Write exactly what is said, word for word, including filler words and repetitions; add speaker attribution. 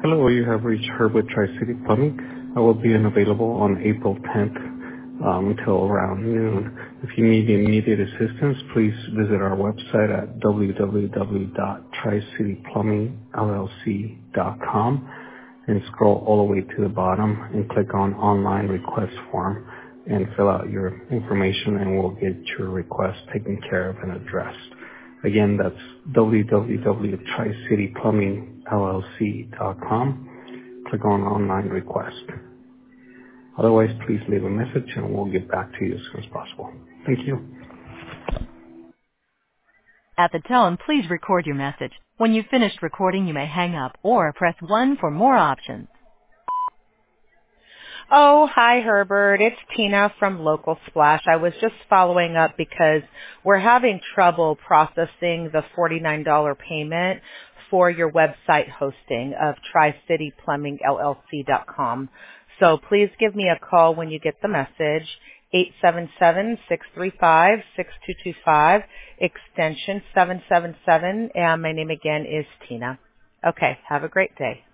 Speaker 1: Hello, you have reached Herbert Tri-City Plumbing. I will be unavailable on April tenth um, until around noon. If you need immediate assistance, please visit our website at w w w dot tri city plumbing l l c dot com and scroll all the way to the bottom and click on Online Request Form and fill out your information, and we'll get your request taken care of and addressed. Again, that's w w w dot tri city plumbing l l c dot com. Click on Online Request. Otherwise, please leave a message and we'll get back to you as soon as possible. Thank you.
Speaker 2: At the tone, please record your message. When you've finished recording, you may hang up or press one for more options.
Speaker 3: Oh, hi, Herbert. It's Tina from Local Splash. I was just following up because we're having trouble processing the forty-nine dollars payment for your website hosting of tri city plumbing l l c dot com. So please give me a call when you get the message, eight seven seven, six three five, six two two five, extension seven seven seven, and my name again is Tina. Okay, have a great day.